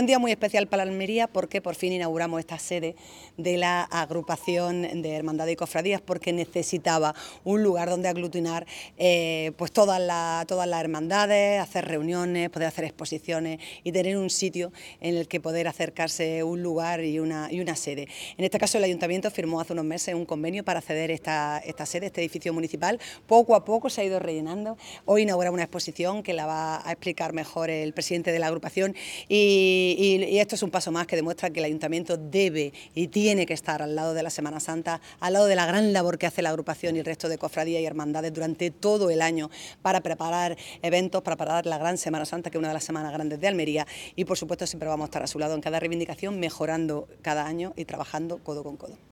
un día muy especial para Almería porque por fin inauguramos esta sede de la agrupación de Hermandades y Cofradías, porque necesitaba un lugar donde aglutinar pues todas las hermandades, hacer reuniones, poder hacer exposiciones y tener un sitio en el que poder acercarse, un lugar y una sede. En este caso el Ayuntamiento firmó hace unos meses un convenio para ceder esta sede, este edificio municipal. Poco a poco se ha ido rellenando. Hoy inauguramos una exposición que la va a explicar mejor el presidente de la agrupación y esto es un paso más que demuestra que el Ayuntamiento debe y tiene que estar al lado de la Semana Santa, al lado de la gran labor que hace la agrupación y el resto de cofradías y hermandades durante todo el año para preparar eventos, para preparar la gran Semana Santa, que es una de las semanas grandes de Almería, y por supuesto siempre vamos a estar a su lado en cada reivindicación, mejorando cada año y trabajando codo con codo.